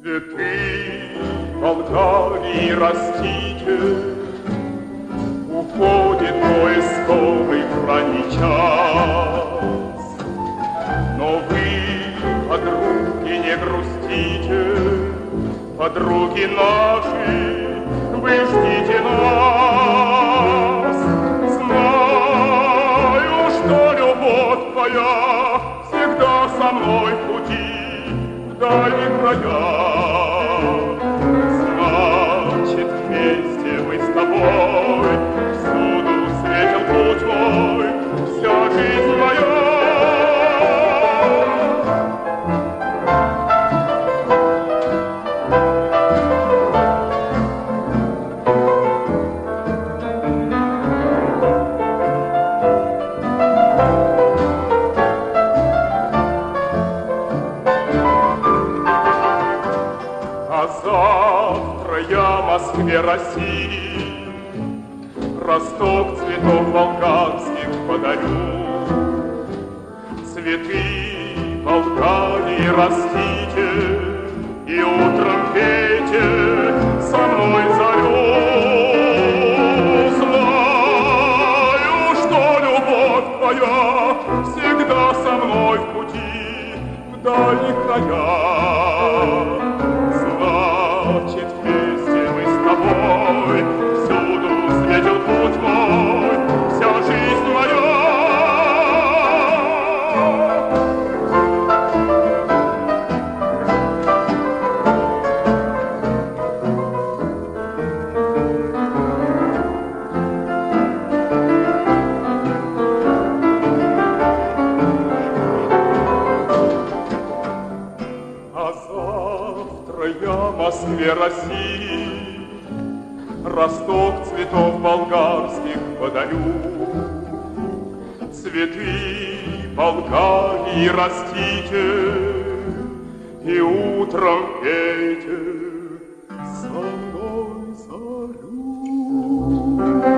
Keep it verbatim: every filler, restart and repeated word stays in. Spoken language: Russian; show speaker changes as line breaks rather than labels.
Цветы Болгарии растите, уходит поисковый в ранний час. Но вы, подруги, не грустите, подруги наши, вы ждите нас. Знаю, что любовь твоя всегда со мной в пути в дальних краях. Значит, вместе мы с тобой, всюду светил путь мой, вся жизнь моя. Завтра я Москве России росток цветов болгарских подарю. Цветы Болгарии растите и утром пейте со мной зарю. Знаю, что любовь твоя всегда со мной в пути в дальних краях. Значит, вместе мы с тобой, всюду светил путь мой, вся жизнь моя. А завтра я в Москве России росток цветов болгарских подарю. Цветы Болгарии растите и утром пейте со мной зарю.